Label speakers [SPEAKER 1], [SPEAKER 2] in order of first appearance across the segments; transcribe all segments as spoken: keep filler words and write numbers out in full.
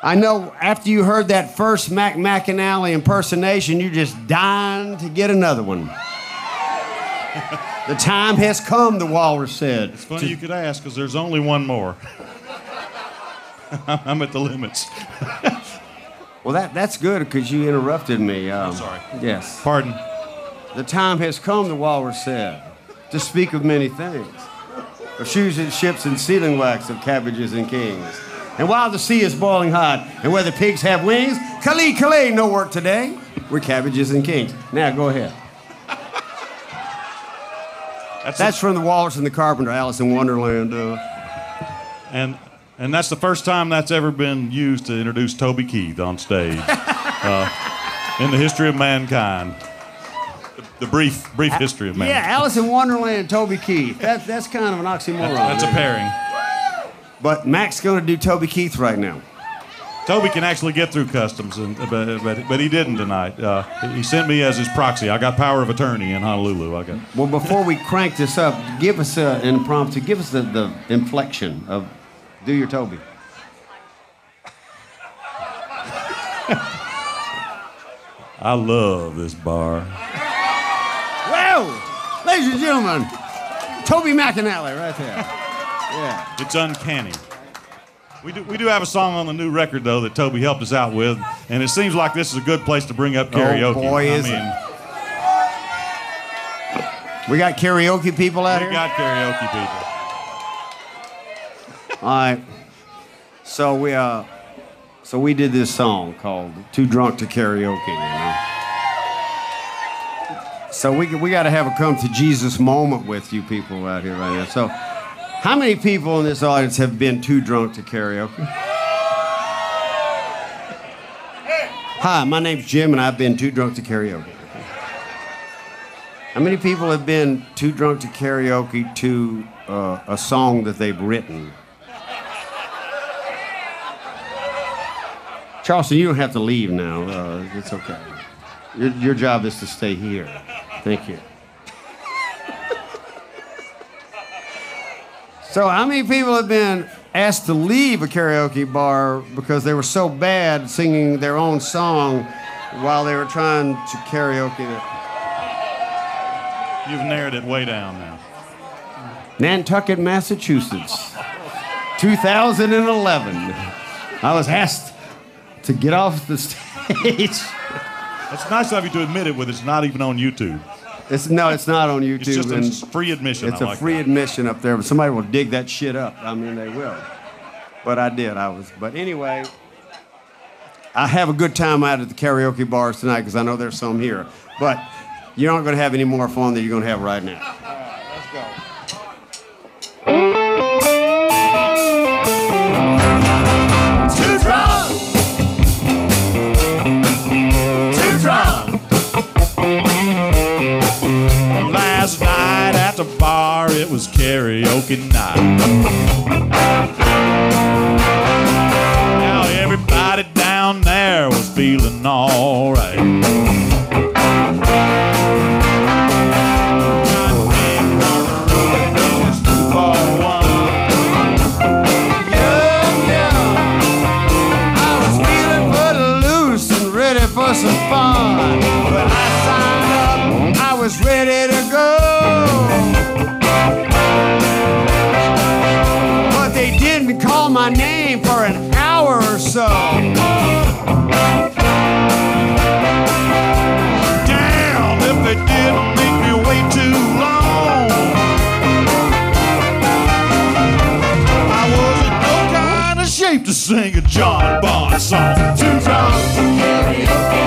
[SPEAKER 1] I know after you heard that first Mac McAnally impersonation, you're just dying to get another one. The time has come, the walrus said.
[SPEAKER 2] It's funny you could ask, because there's only one more. I'm at the limits.
[SPEAKER 1] Well, that, that's good, because you interrupted me. Um,
[SPEAKER 2] I'm sorry.
[SPEAKER 1] Yes.
[SPEAKER 2] Pardon.
[SPEAKER 1] The time has come, the walrus said, to speak of many things. Of shoes and ships and sealing wax, of cabbages and kings. And while the sea is boiling hot, and where the pigs have wings, Kali Kali, no work today. We're cabbages and kings. Now, go ahead.
[SPEAKER 2] That's,
[SPEAKER 1] that's
[SPEAKER 2] a,
[SPEAKER 1] from the Walrus and the Carpenter, Alice in Wonderland. Uh.
[SPEAKER 2] And and that's the first time that's ever been used to introduce Toby Keith on stage uh, in the history of mankind. The, the brief brief history of mankind.
[SPEAKER 1] Yeah, Alice in Wonderland and Toby Keith. That, that's kind of an oxymoron.
[SPEAKER 2] That's, that's a pairing.
[SPEAKER 1] But Mac's going to do Toby Keith right now.
[SPEAKER 2] Toby can actually get through customs, and, but, but, but he didn't tonight. Uh, he sent me as his proxy. I got power of attorney in Honolulu. I got.
[SPEAKER 1] Well, before we crank this up, give us uh, an impromptu, give us the, the inflection of do your Toby.
[SPEAKER 2] I love this bar.
[SPEAKER 1] Well, ladies and gentlemen, Toby McAnally right there. Yeah.
[SPEAKER 2] It's uncanny. We do, we do have a song on the new record, though, that Toby helped us out with, and it seems like this is a good place to bring up karaoke.
[SPEAKER 1] Oh, boy,
[SPEAKER 2] I
[SPEAKER 1] is
[SPEAKER 2] mean,
[SPEAKER 1] it. We got karaoke people out
[SPEAKER 2] we
[SPEAKER 1] here?
[SPEAKER 2] We got karaoke people.
[SPEAKER 1] All right. So we, uh, so we did this song called Too Drunk to Karaoke, you know? So we, we got to have a come to Jesus moment with you people out here right now. So how many people in this audience have been too drunk to karaoke? Hi, my name's Jim, and I've been too drunk to karaoke. How many people have been too drunk to karaoke to uh, a song that they've written? Charleston, you don't have to leave now. Uh, it's okay. Your, your job is to stay here. Thank you. So how many people have been asked to leave a karaoke bar because they were so bad singing their own song while they were trying to karaoke it?
[SPEAKER 2] You've narrowed it way down now.
[SPEAKER 1] Nantucket, Massachusetts, two thousand eleven. I was asked to get off the stage.
[SPEAKER 2] It's nice of you to admit it with it's not even on YouTube.
[SPEAKER 1] It's, no, it's not on YouTube.
[SPEAKER 2] It's just a free admission.
[SPEAKER 1] It's
[SPEAKER 2] I
[SPEAKER 1] a
[SPEAKER 2] like
[SPEAKER 1] free
[SPEAKER 2] that.
[SPEAKER 1] admission up there, but somebody will dig that shit up. I mean, they will. But I did. I was. But anyway, I have a good time out at the karaoke bars tonight because I know there's some here. But you're not going to have any more fun than you're going to have right now. All right, let's go.
[SPEAKER 3] Too drunk. Too drunk.
[SPEAKER 2] Last night at the bar, it was karaoke night. Now everybody down there was feeling all right.
[SPEAKER 1] For some fun, when I signed up, I was ready to go. But they didn't call my name for an hour or so.
[SPEAKER 2] Damn, if they didn't make me wait too long. I was in no kind of shape to sing a John Bond song.
[SPEAKER 3] Too drunk to karaoke.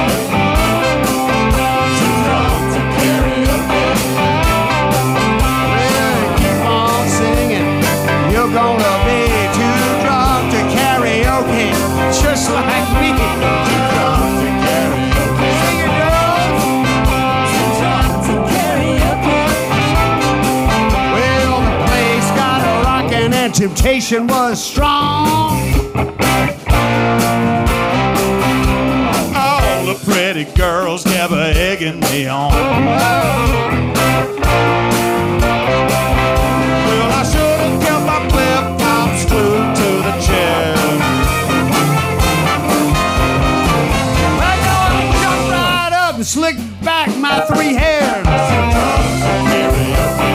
[SPEAKER 3] Too drunk to karaoke.
[SPEAKER 1] Well, keep on singing. You're gonna be too drunk to karaoke, just like me.
[SPEAKER 3] Too drunk to karaoke.
[SPEAKER 1] Sing it, girls.
[SPEAKER 3] Too drunk to karaoke.
[SPEAKER 1] Well, the place got rockin' and temptation was strong.
[SPEAKER 2] All the pretty girls kept egging me on. Well, I should have kept my flip-flops glued to the chair.
[SPEAKER 1] slick back my three hairs.
[SPEAKER 3] Too drunk to karaoke.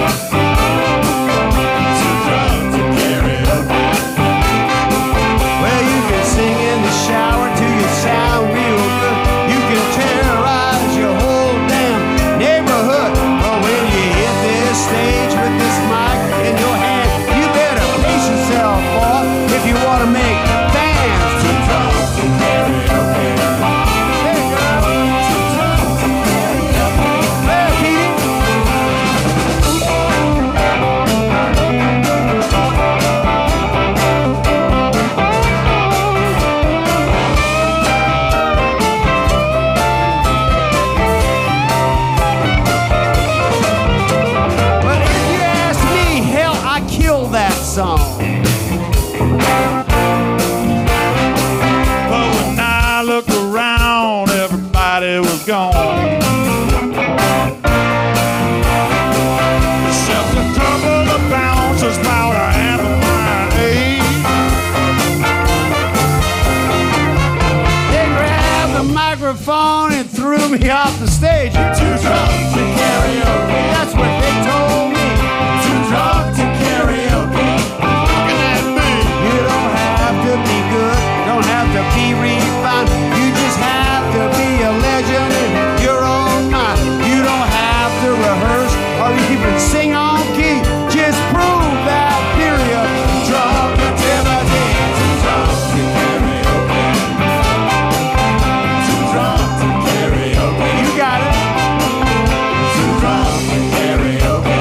[SPEAKER 3] Too drunk to karaoke.
[SPEAKER 1] Well, you can sing in the shower till you sound real good. You can terrorize your whole damn neighborhood. But when you hit this stage with this mic in your hand, you better pace yourself, boy, if you want to make fans.
[SPEAKER 3] Too drunk to karaoke.
[SPEAKER 1] Hey, girl.
[SPEAKER 3] Too drunk to karaoke.
[SPEAKER 1] Hey, Petey. But if you ask me, hell, I killed that song.
[SPEAKER 2] But when I looked around, everybody was gone. Except a couple of bouncers about a half of my age.
[SPEAKER 1] They grabbed the microphone and threw me off the stage. You're too drunk to karaoke. That's what they told me.
[SPEAKER 3] Too drunk to karaoke.
[SPEAKER 2] Looking at me.
[SPEAKER 1] You don't have to be good, don't have to be refined. You just have to be a legend in your own mind. You don't have to rehearse or even sing on key. Just prove that period. Drunk until the day.
[SPEAKER 3] Too drunk to karaoke. Too drunk to karaoke.
[SPEAKER 1] You got it.
[SPEAKER 3] Too drunk to karaoke.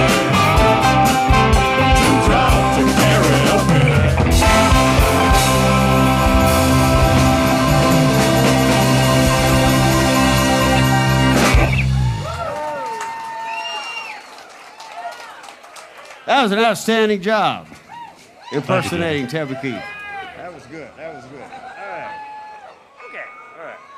[SPEAKER 3] Too drunk to karaoke.
[SPEAKER 1] That was an outstanding job impersonating Toby Keith. That was good. That was good. All right. Okay. All right.